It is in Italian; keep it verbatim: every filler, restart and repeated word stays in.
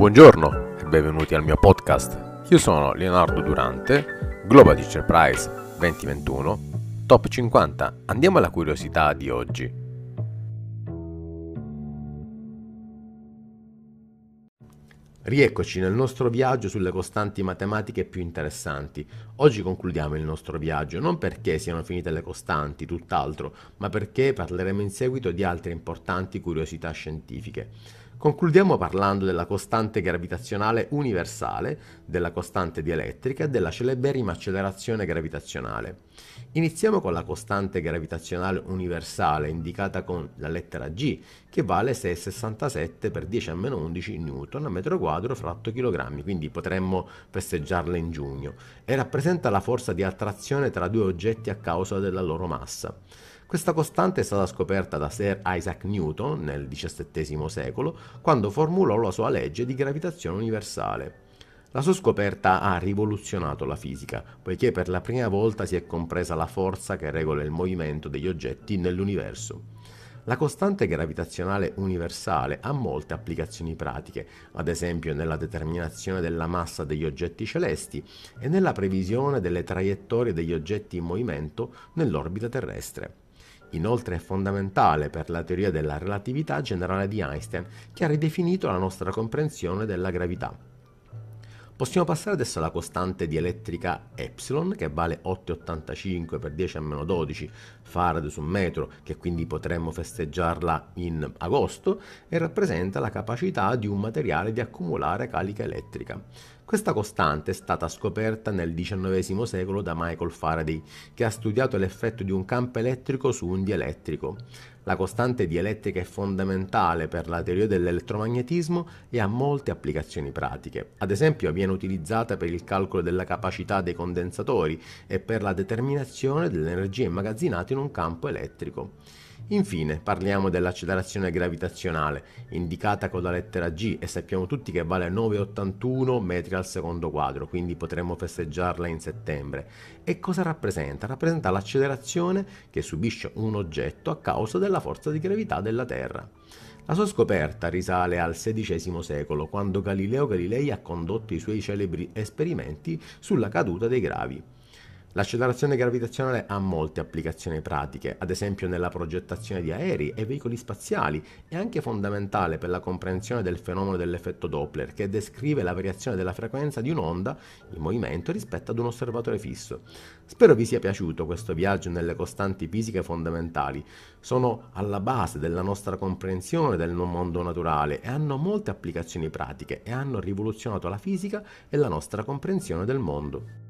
Buongiorno e benvenuti al mio podcast. Io sono Leonardo Durante, Global Teacher Prize duemilaventuno, Top cinquanta. Andiamo alla curiosità di oggi. Rieccoci nel nostro viaggio sulle costanti matematiche più interessanti. Oggi concludiamo il nostro viaggio non perché siano finite le costanti, tutt'altro, ma perché parleremo in seguito di altre importanti curiosità scientifiche. Concludiamo parlando della costante gravitazionale universale, della costante dielettrica e della celeberrima accelerazione gravitazionale. Iniziamo con la costante gravitazionale universale indicata con la lettera G, che vale sei virgola sessantasette per dieci a meno undici newton a metro quadro fratto chilogrammi, quindi potremmo festeggiarla in giugno, e rappresenta la forza di attrazione tra due oggetti a causa della loro massa. Questa costante è stata scoperta da Sir Isaac Newton nel diciassettesimo secolo, quando formulò la sua legge di gravitazione universale. La sua scoperta ha rivoluzionato la fisica, poiché per la prima volta si è compresa la forza che regola il movimento degli oggetti nell'universo. La costante gravitazionale universale ha molte applicazioni pratiche, ad esempio nella determinazione della massa degli oggetti celesti e nella previsione delle traiettorie degli oggetti in movimento nell'orbita terrestre. Inoltre è fondamentale per la teoria della relatività generale di Einstein, che ha ridefinito la nostra comprensione della gravità. Possiamo passare adesso alla costante dielettrica epsilon, che vale otto virgola ottantacinque per dieci a meno dodici farad su metro, che quindi potremmo festeggiarla in agosto, e rappresenta la capacità di un materiale di accumulare carica elettrica. Questa costante è stata scoperta nel diciannovesimo secolo da Michael Faraday, che ha studiato l'effetto di un campo elettrico su un dielettrico. La costante dielettrica è fondamentale per la teoria dell'elettromagnetismo e ha molte applicazioni pratiche. Ad esempio viene utilizzata per il calcolo della capacità dei condensatori e per la determinazione dell'energia immagazzinata in un campo elettrico. Infine parliamo dell'accelerazione gravitazionale, indicata con la lettera G, e sappiamo tutti che vale nove virgola ottantuno metri al secondo quadro, quindi potremmo festeggiarla in settembre. E cosa rappresenta? Rappresenta l'accelerazione che subisce un oggetto a causa della forza di gravità della Terra. La sua scoperta risale al sedicesimo secolo, quando Galileo Galilei ha condotto i suoi celebri esperimenti sulla caduta dei gravi. L'accelerazione gravitazionale ha molte applicazioni pratiche, ad esempio nella progettazione di aerei e veicoli spaziali. È anche fondamentale per la comprensione del fenomeno dell'effetto Doppler, che descrive la variazione della frequenza di un'onda in movimento rispetto ad un osservatore fisso. Spero vi sia piaciuto questo viaggio nelle costanti fisiche fondamentali. Sono alla base della nostra comprensione del mondo naturale e hanno molte applicazioni pratiche e hanno rivoluzionato la fisica e la nostra comprensione del mondo.